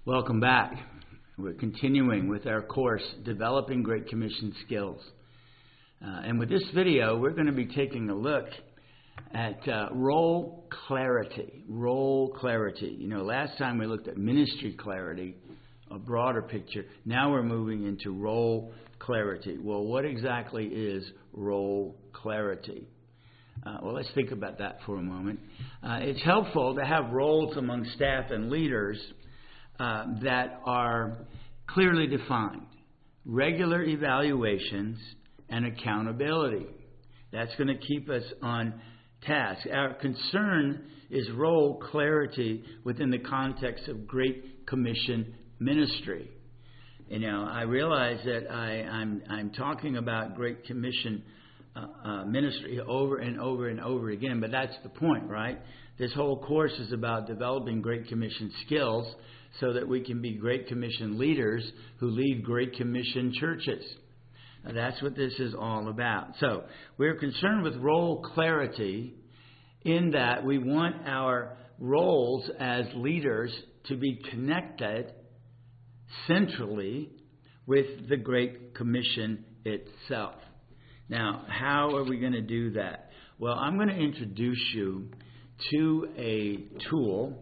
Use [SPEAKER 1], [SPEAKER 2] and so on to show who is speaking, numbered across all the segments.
[SPEAKER 1] Welcome back. We're continuing with our course, Developing Great Commission Skills. And with this video, we're going to be taking a look at role clarity. Role clarity. You know, last time we looked at ministry clarity, a broader picture. Now we're moving into role clarity. Well, what exactly is role clarity? Well, let's think about that for a moment. It's helpful to have roles among staff and leaders that are clearly defined, regular evaluations, and accountability. That's going to keep us on task. Our concern is role clarity within the context of Great Commission ministry. You know, I realize that I'm talking about Great Commission ministry over and over and over again, but that's the point, right? This whole course is about developing Great Commission skills so that we can be Great Commission leaders who lead Great Commission churches. Now, that's what this is all about. So we're concerned with role clarity in that we want our roles as leaders to be connected centrally with the Great Commission itself. Now, how are we going to do that? Well, I'm going to introduce you to a tool,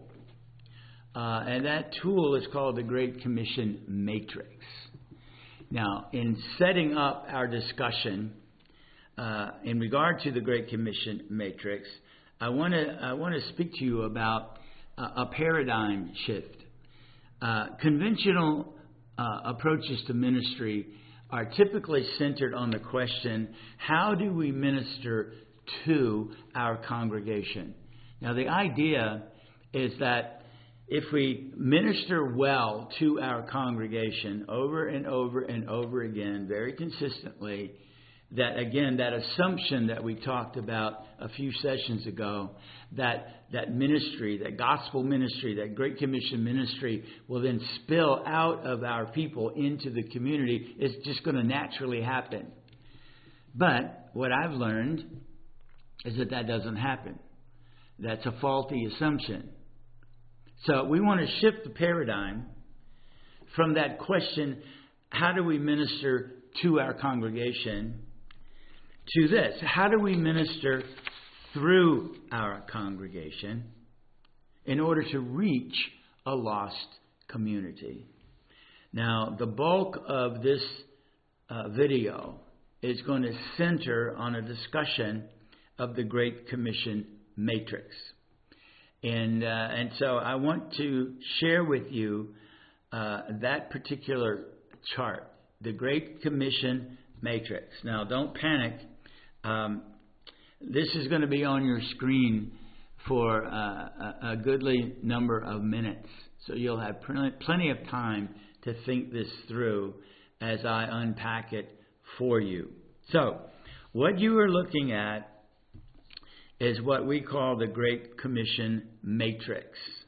[SPEAKER 1] and that tool is called the Great Commission Matrix. Now, in setting up our discussion in regard to the Great Commission Matrix, I want to speak to you about a paradigm shift. Conventional approaches to ministry are typically centered on the question, how do we minister to our congregation? Now, the idea is that if we minister well to our congregation over and over and over again, very consistently, that again, that assumption that we talked about a few sessions ago, that ministry, that gospel ministry, that Great Commission ministry will then spill out of our people into the community, is just going to naturally happen. But what I've learned is that doesn't happen. That's a faulty assumption. So we want to shift the paradigm from that question, how do we minister to our congregation, to this, how do we minister through our congregation in order to reach a lost community? Now, the bulk of this video is going to center on a discussion of the Great Commission Matrix. And so I want to share with you that particular chart, the Great Commission Matrix. Now, don't panic. This is going to be on your screen for a goodly number of minutes. So you'll have plenty of time to think this through as I unpack it for you. So what you are looking at is what we call the Great Commission Matrix.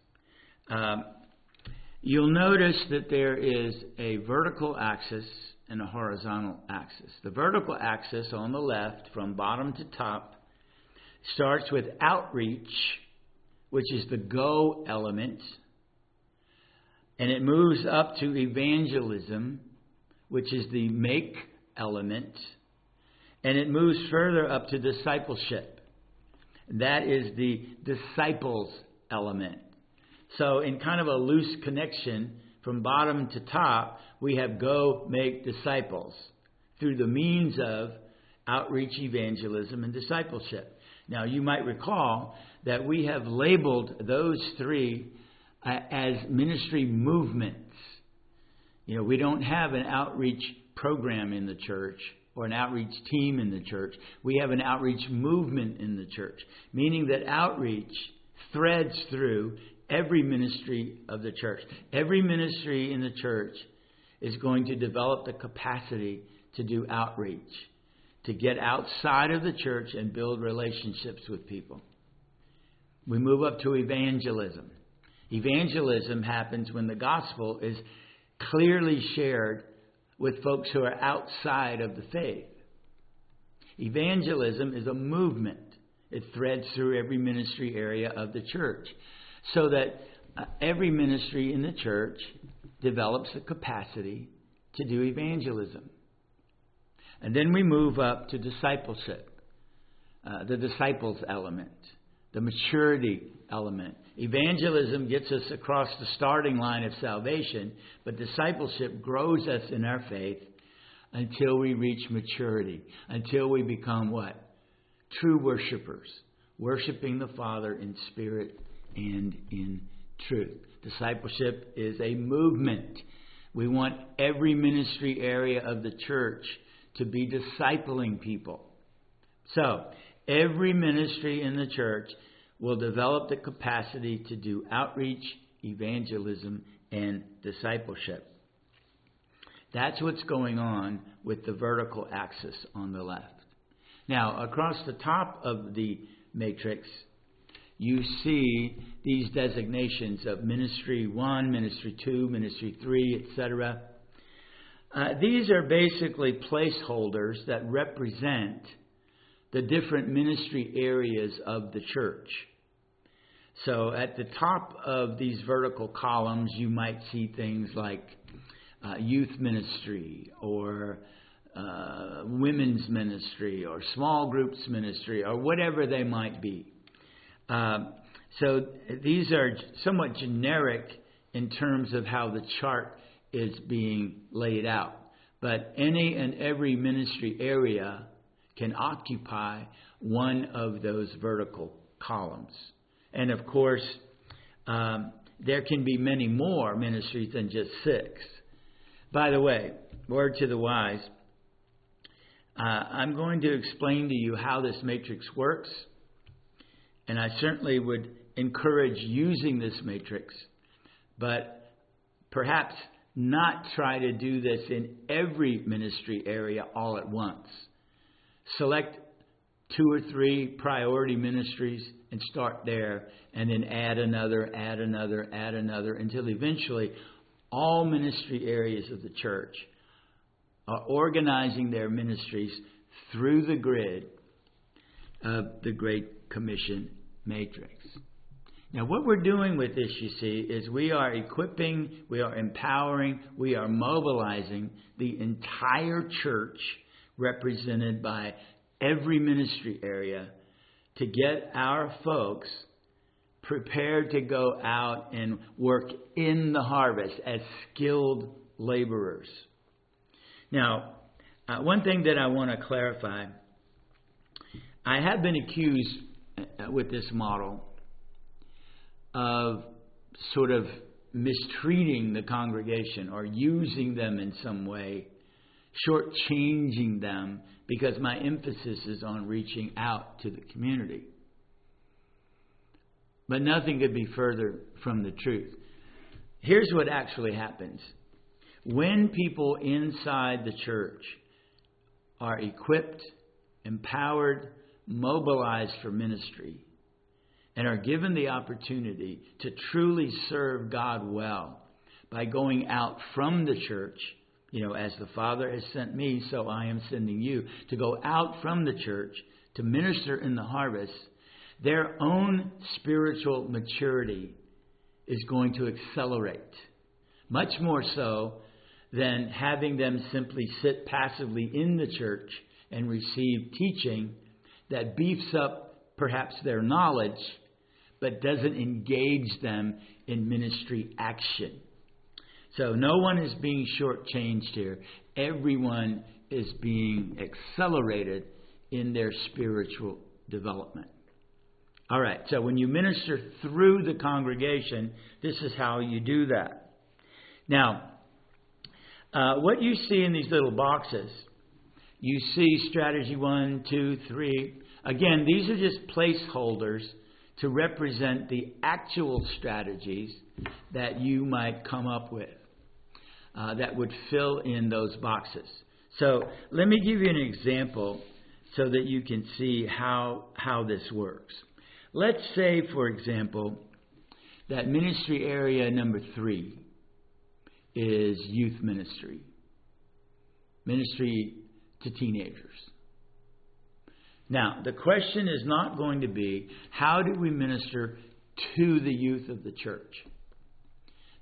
[SPEAKER 1] You'll notice that there is a vertical axis and a horizontal axis. The vertical axis on the left, from bottom to top, starts with outreach, which is the go element, and it moves up to evangelism, which is the make element, and it moves further up to discipleship. That is the disciples element. So in kind of a loose connection, from bottom to top, we have go make disciples through the means of outreach, evangelism, and discipleship. Now, you might recall that we have labeled those three as ministry movements. You know, we don't have an outreach program in the church or an outreach team in the church. We have an outreach movement in the church, meaning that outreach threads through every ministry of the church. Every ministry in the church is going to develop the capacity to do outreach, to get outside of the church and build relationships with people. We move up to evangelism. Evangelism happens when the gospel is clearly shared with folks who are outside of the faith. Evangelism is a movement. It threads through every ministry area of the church. So that every ministry in the church develops a capacity to do evangelism. And then we move up to discipleship, the disciples element, the maturity element. Evangelism gets us across the starting line of salvation, but discipleship grows us in our faith until we reach maturity, until we become what? True worshipers, worshiping the Father in spirit and in truth. Discipleship is a movement. We want every ministry area of the church to be discipling people. So, every ministry in the church will develop the capacity to do outreach, evangelism, and discipleship. That's what's going on with the vertical axis on the left. Now, across the top of the matrix, you see these designations of Ministry 1, Ministry 2, Ministry 3, etc. These are basically placeholders that represent the different ministry areas of the church. So at the top of these vertical columns, you might see things like youth ministry or women's ministry or small groups ministry or whatever they might be. So these are somewhat generic in terms of how the chart is being laid out. But any and every ministry area can occupy one of those vertical columns. And of course, there can be many more ministries than just 6. By the way, word to the wise, I'm going to explain to you how this matrix works. And I certainly would encourage using this matrix, but perhaps not try to do this in every ministry area all at once. Select 2 or 3 priority ministries and start there, and then add another, until eventually all ministry areas of the church are organizing their ministries through the grid of the Great Commission matrix. Now, what we're doing with this, you see, is we are equipping, we are empowering, we are mobilizing the entire church represented by every ministry area to get our folks prepared to go out and work in the harvest as skilled laborers. Now, one thing that I want to clarify, I have been accused with this model of sort of mistreating the congregation or using them in some way, shortchanging them because my emphasis is on reaching out to the community. But nothing could be further from the truth. Here's what actually happens. When people inside the church are equipped, empowered, mobilized for ministry, and are given the opportunity to truly serve God well by going out from the church, as the Father has sent me, so I am sending you, to go out from the church to minister in the harvest, their own spiritual maturity is going to accelerate. Much more so than having them simply sit passively in the church and receive teaching that beefs up perhaps their knowledge, but doesn't engage them in ministry action. So no one is being shortchanged here. Everyone is being accelerated in their spiritual development. All right, so when you minister through the congregation, this is how you do that. Now, what you see in these little boxes, you see strategy 1, 2, 3. Again, these are just placeholders to represent the actual strategies that you might come up with that would fill in those boxes. So let me give you an example so that you can see how this works. Let's say, for example, that ministry area number 3 is youth ministry. Ministry to teenagers. Now, the question is not going to be, how do we minister to the youth of the church?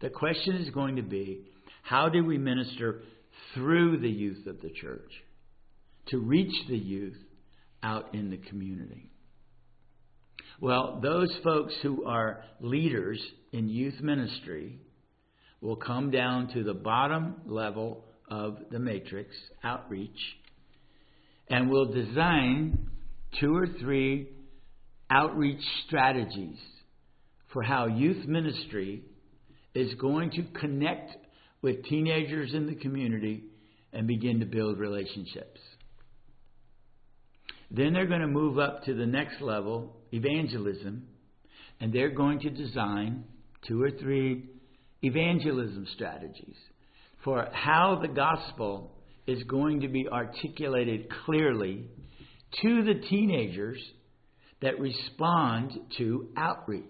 [SPEAKER 1] The question is going to be, how do we minister through the youth of the church to reach the youth out in the community? Well, those folks who are leaders in youth ministry will come down to the bottom level of the matrix, outreach, and will design 2 or 3 outreach strategies for how youth ministry is going to connect with teenagers in the community and begin to build relationships. Then they're going to move up to the next level, evangelism, and they're going to design 2 or 3 evangelism strategies for how the gospel is going to be articulated clearly to the teenagers that respond to outreach.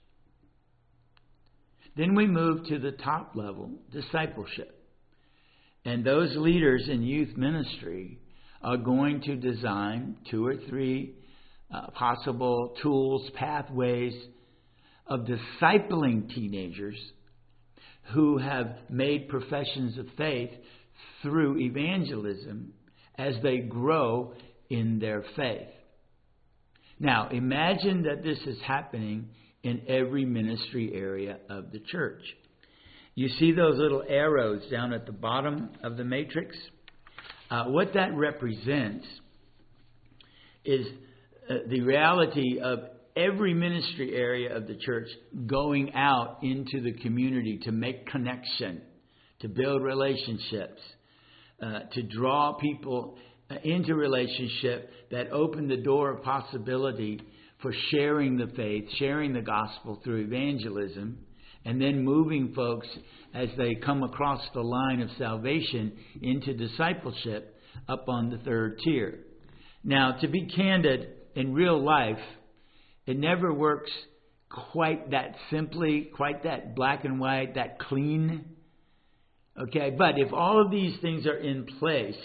[SPEAKER 1] Then we move to the top level, discipleship. And those leaders in youth ministry are going to design 2 or 3 possible tools, pathways of discipling teenagers who have made professions of faith through evangelism as they grow in their faith. Now, imagine that this is happening in every ministry area of the church. You see those little arrows down at the bottom of the matrix? What that represents is the reality of every ministry area of the church going out into the community to make connection, to build relationships, to draw people into relationship that open the door of possibility for sharing the faith, sharing the gospel through evangelism, and then moving folks as they come across the line of salvation into discipleship up on the 3rd tier. Now, to be candid, in real life, it never works quite that simply, quite that black and white, that clean. Okay, but if all of these things are in place,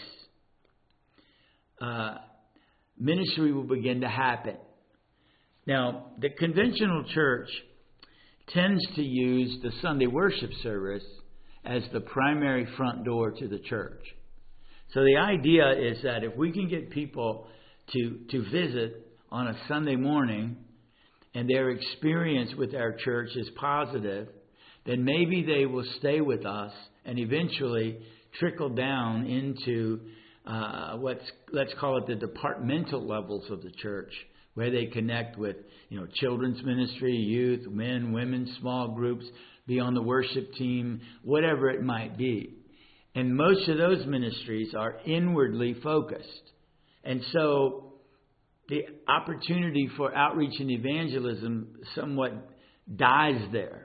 [SPEAKER 1] ministry will begin to happen. Now, the conventional church tends to use the Sunday worship service as the primary front door to the church. So the idea is that if we can get people to visit on a Sunday morning and their experience with our church is positive, then maybe they will stay with us and eventually trickle down into let's call it the departmental levels of the church, where they connect with, children's ministry, youth, men, women, small groups, be on the worship team, whatever it might be. And most of those ministries are inwardly focused. And so the opportunity for outreach and evangelism somewhat dies there.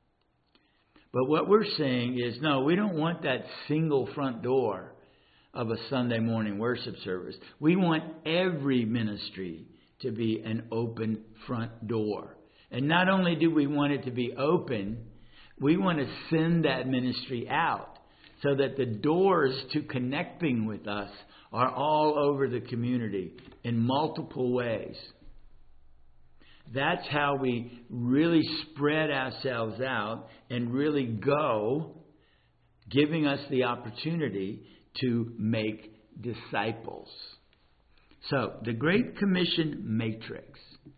[SPEAKER 1] But what we're saying is, no, we don't want that single front door of a Sunday morning worship service. We want every ministry to be an open front door. And not only do we want it to be open, we want to send that ministry out so that the doors to connecting with us are all over the community in multiple ways. That's how we really spread ourselves out and really go, giving us the opportunity to make disciples. So, the Great Commission Matrix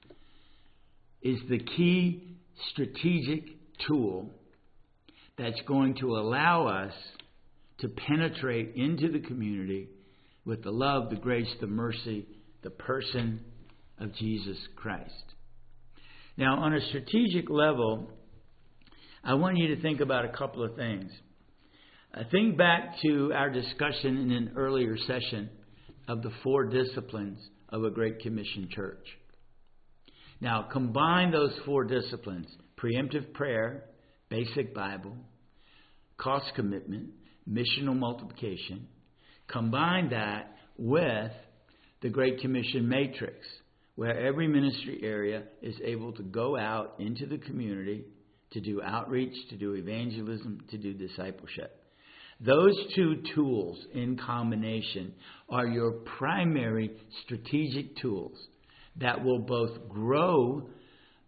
[SPEAKER 1] is the key strategic tool that's going to allow us to penetrate into the community with the love, the grace, the mercy, the person of Jesus Christ. Now, on a strategic level, I want you to think about a couple of things. Think back to our discussion in an earlier session of the 4 disciplines of a Great Commission church. Now, combine those 4 disciplines: preemptive prayer, basic Bible, cost commitment, missional multiplication. Combine that with the Great Commission Matrix, where every ministry area is able to go out into the community to do outreach, to do evangelism, to do discipleship. Those 2 tools in combination are your primary strategic tools that will both grow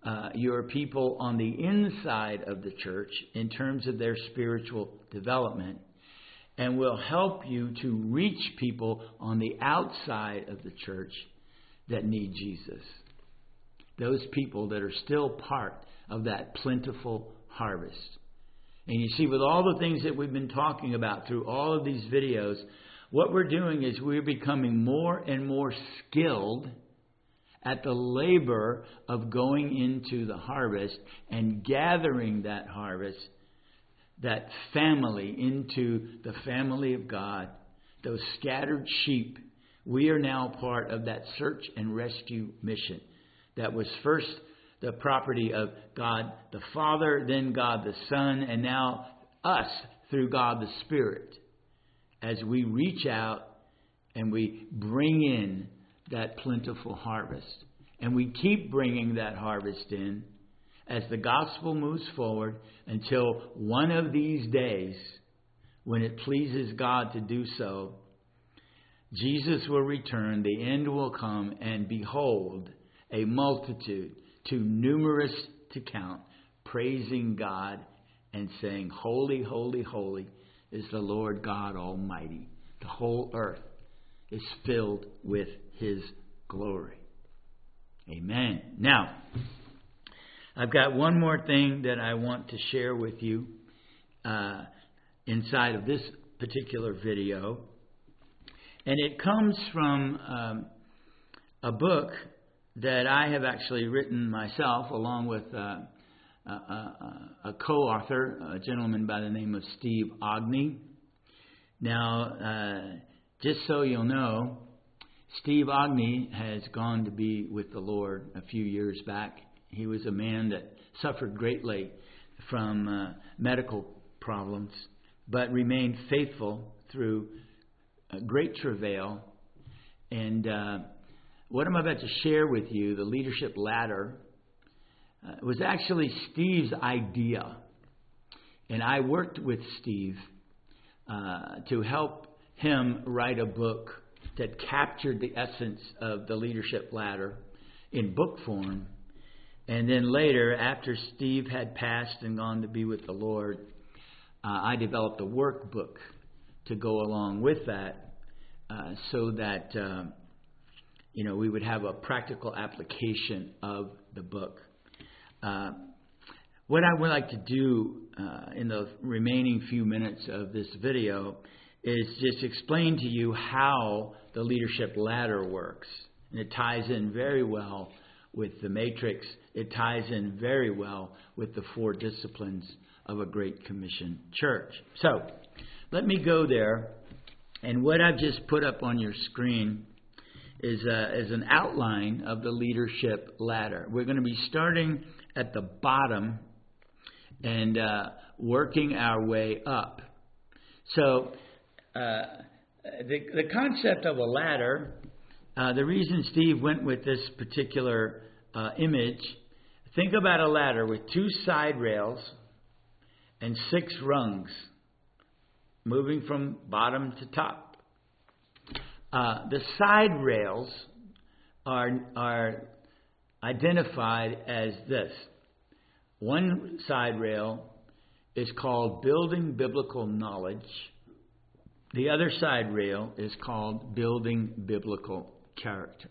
[SPEAKER 1] your people on the inside of the church in terms of their spiritual development, and will help you to reach people on the outside of the church that need Jesus. Those people that are still part of that plentiful harvest. And you see, with all the things that we've been talking about through all of these videos, what we're doing is we're becoming more and more skilled at the labor of going into the harvest and gathering that harvest, that family, into the family of God, those scattered sheep. We are now part of that search and rescue mission that was first the property of God the Father, then God the Son, and now us through God the Spirit, as we reach out and we bring in that plentiful harvest. And we keep bringing that harvest in as the gospel moves forward until one of these days, when it pleases God to do so, Jesus will return, the end will come, and behold, a multitude, too numerous to count, praising God and saying, "Holy, holy, holy is the Lord God Almighty." The whole earth is filled with His glory. Amen. Now, I've got one more thing that I want to share with you inside of this particular video. And it comes from a book that I have actually written myself, along with a co-author, a gentleman by the name of Steve Ogney. Now, just so you'll know, Steve Ogney has gone to be with the Lord a few years back. He was a man that suffered greatly from medical problems, but remained faithful through great travail. And what I'm about to share with you, the leadership ladder, was actually Steve's idea. And I worked with Steve to help him write a book that captured the essence of the leadership ladder in book form. And then later, after Steve had passed and gone to be with the Lord, I developed a workbook to go along with that, so that we would have a practical application of the book. What I would like to do in the remaining few minutes of this video is just explain to you how the leadership ladder works. And it ties in very well with the matrix. It ties in very well with the 4 disciplines of a Great Commission church. So, let me go there. And what I've just put up on your screen is an outline of the leadership ladder. We're going to be starting at the bottom and working our way up. So, the concept of a ladder, the reason Steve went with this particular image, think about a ladder with 2 side rails and 6 rungs, moving from bottom to top. The side rails are identified as this. One side rail is called building biblical knowledge. The other side rail is called building biblical character.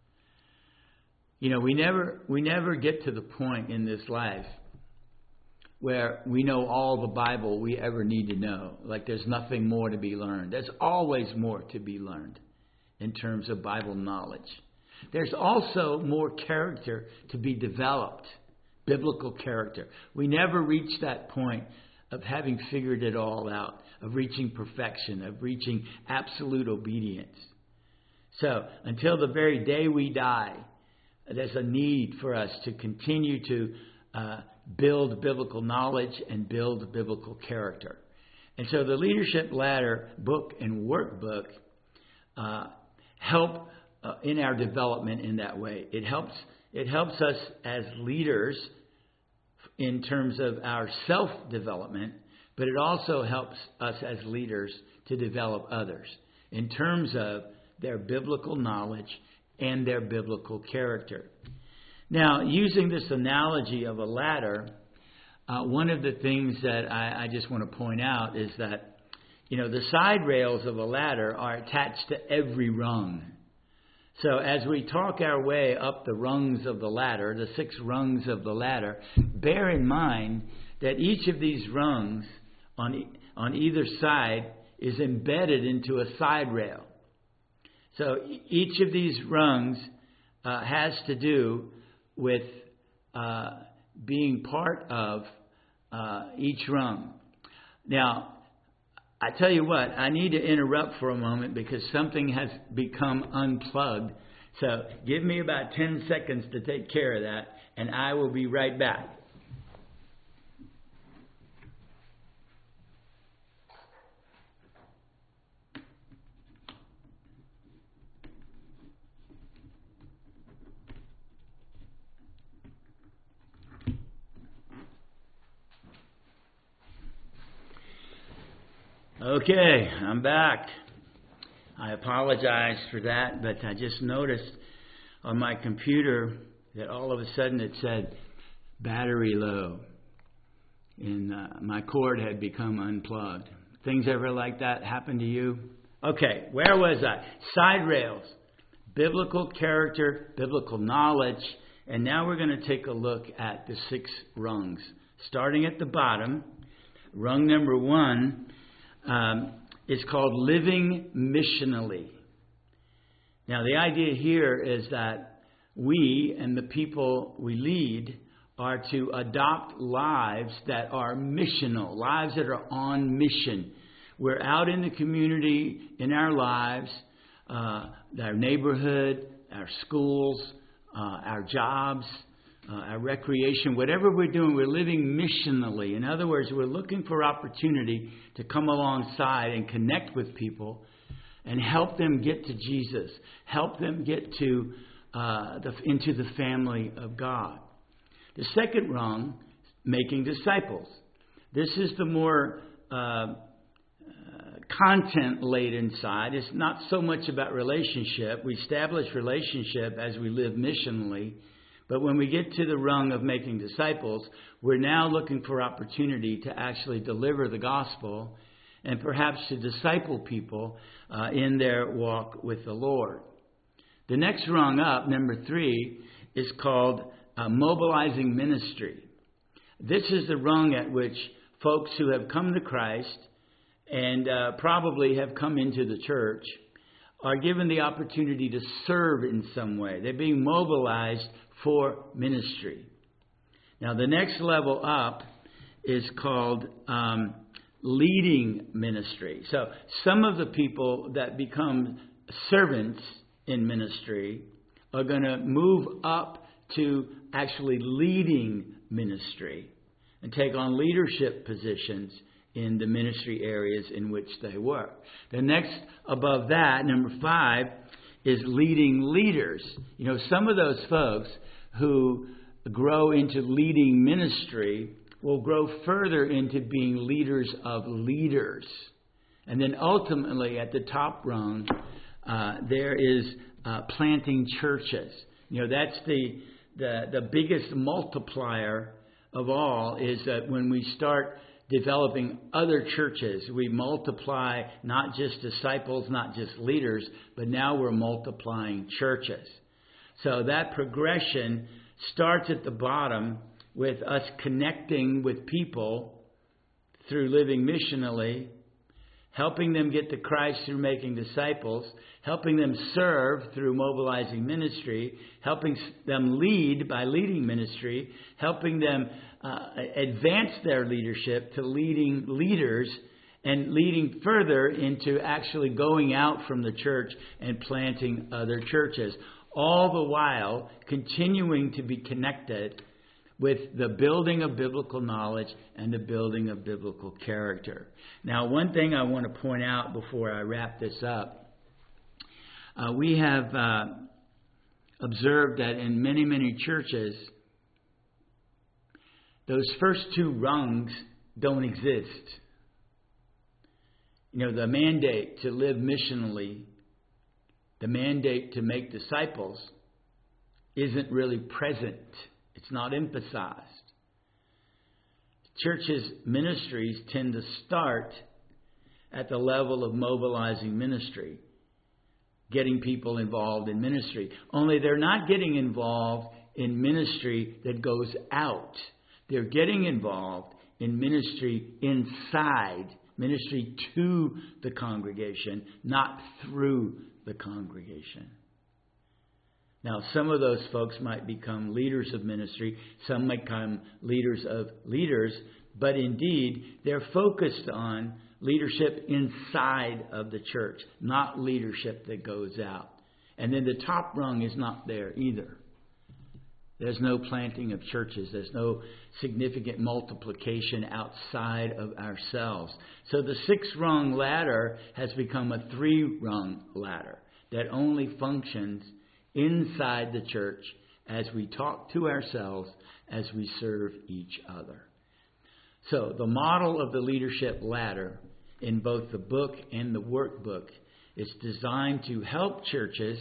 [SPEAKER 1] We never get to the point in this life where we know all the Bible we ever need to know. Like there's nothing more to be learned. There's always more to be learned in terms of Bible knowledge. There's also more character to be developed, biblical character. We never reach that point of having figured it all out, of reaching perfection, of reaching absolute obedience. So, until the very day we die, there's a need for us to continue to build biblical knowledge and build biblical character. And so the Leadership Ladder book and workbook help in our development in that way. It helps us as leaders in terms of our self-development, but it also helps us as leaders to develop others in terms of their biblical knowledge and their biblical character. Now, using this analogy of a ladder, one of the things that I just want to point out is that, the side rails of a ladder are attached to every rung. So as we talk our way up the rungs of the ladder, the 6 rungs of the ladder, bear in mind that each of these rungs on either side is embedded into a side rail. So each of these rungs has to do with being part of each rung. Now, I tell you what, I need to interrupt for a moment because something has become unplugged. So give me about 10 seconds to take care of that, and I will be right back. Okay, I'm back. I apologize for that, but I just noticed on my computer that all of a sudden it said battery low, and my cord had become unplugged. Things ever like that happen to you? Okay, where was I? Side rails, biblical character, biblical knowledge, and now we're going to take a look at the 6 rungs. Starting at the bottom, rung number 1 is called living missionally. Now, the idea here is that we and the people we lead are to adopt lives that are missional, lives that are on mission. We're out in the community, in our lives, our neighborhood, our schools, our jobs, our recreation, whatever we're doing, we're living missionally. In other words, we're looking for opportunity to come alongside and connect with people and help them get to Jesus, help them get to into the family of God. The second rung, making disciples. This is the more content-laden side. It's not so much about relationship. We establish relationship as we live missionally. But when we get to the rung of making disciples, we're now looking for opportunity to actually deliver the gospel and perhaps to disciple people in their walk with the Lord. The next rung up, number 3, is called mobilizing ministry. This is the rung at which folks who have come to Christ and probably have come into the church are given the opportunity to serve in some way. They're being mobilized for ministry. Now, the next level up is called leading ministry. So some of the people that become servants in ministry are going to move up to actually leading ministry and take on leadership positions in the ministry areas in which they work. The next above that, number 5, is leading leaders. Some of those folks who grow into leading ministry will grow further into being leaders of leaders. And then ultimately at the top rung, there is planting churches. That's the biggest multiplier of all, is that when we start developing other churches, we multiply not just disciples, not just leaders, but now we're multiplying churches. So that progression starts at the bottom with us connecting with people through living missionally, helping them get to Christ through making disciples, helping them serve through mobilizing ministry, helping them lead by leading ministry, helping them advance their leadership to leading leaders, and leading further into actually going out from the church and planting other churches. All the while continuing to be connected with the building of biblical knowledge and the building of biblical character. Now, one thing I want to point out before I wrap this up, we have observed that in many, many churches, those first 2 rungs don't exist. The mandate to live missionally, the mandate to make disciples, isn't really present. It's not emphasized. Churches' ministries tend to start at the level of mobilizing ministry, getting people involved in ministry. Only they're not getting involved in ministry that goes out. They're getting involved in ministry inside, ministry to the congregation, not through the congregation. Now, some of those folks might become leaders of ministry. Some might become leaders of leaders. But indeed, they're focused on leadership inside of the church, not leadership that goes out. And then the top rung is not there either. There's no planting of churches. There's no significant multiplication outside of ourselves. So the 6-rung ladder has become a 3-rung ladder that only functions inside the church as we talk to ourselves, as we serve each other. So the model of the leadership ladder in both the book and the workbook is designed to help churches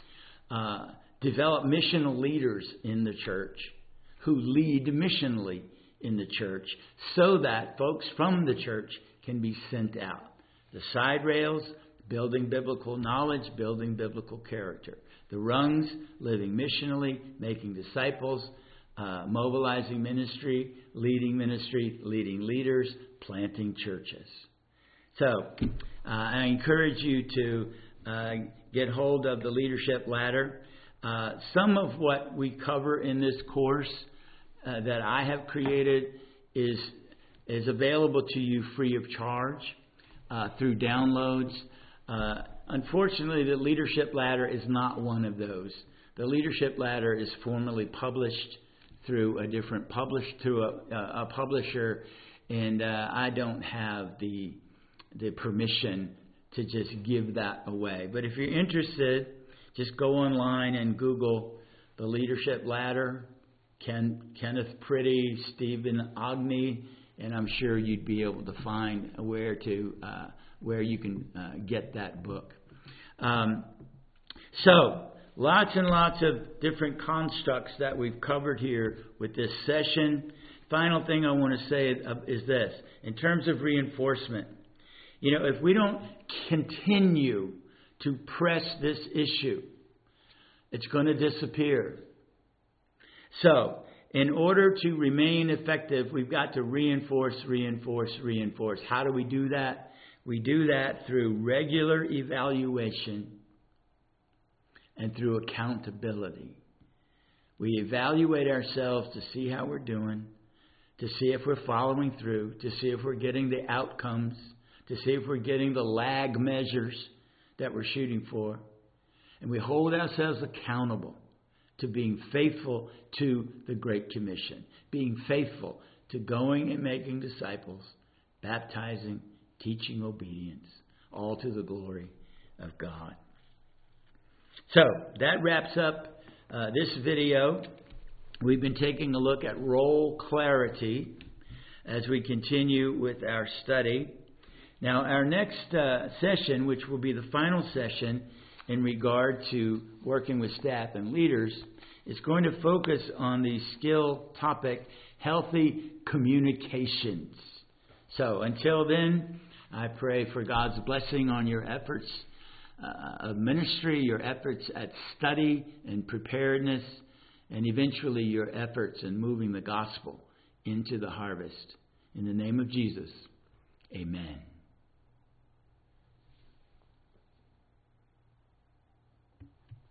[SPEAKER 1] develop missional leaders in the church who lead missionally in the church so that folks from the church can be sent out. The side rails, building biblical knowledge, building biblical character. The rungs, living missionally, making disciples, mobilizing ministry, leading leaders, planting churches. So I encourage you to get hold of the leadership ladder. Some of what we cover in this course that I have created is available to you free of charge through downloads. Unfortunately, the leadership ladder is not one of those. The leadership ladder is formally published through a publisher, and I don't have the permission to just give that away. But if you're interested, just go online and Google the leadership ladder, Kenneth Priddy, Stephen Ogney, and I'm sure you'd be able to find where you can get that book. So, lots and lots of different constructs that we've covered here with this session. Final thing I want to say is this. In terms of reinforcement, if we don't continue to press this issue, it's going to disappear. So, in order to remain effective, we've got to reinforce. How do we do that? We do that through regular evaluation and through accountability. We evaluate ourselves to see how we're doing, to see if we're following through, to see if we're getting the outcomes, to see if we're getting the lag measures that we're shooting for. And we hold ourselves accountable to being faithful to the Great Commission, being faithful to going and making disciples, baptizing, teaching obedience, all to the glory of God. So that wraps up this video. We've been taking a look at role clarity as we continue with our study. Now, our next session, which will be the final session in regard to working with staff and leaders, is going to focus on the skill topic, healthy communications. So until then, I pray for God's blessing on your efforts of ministry, your efforts at study and preparedness, and eventually your efforts in moving the gospel into the harvest. In the name of Jesus, amen.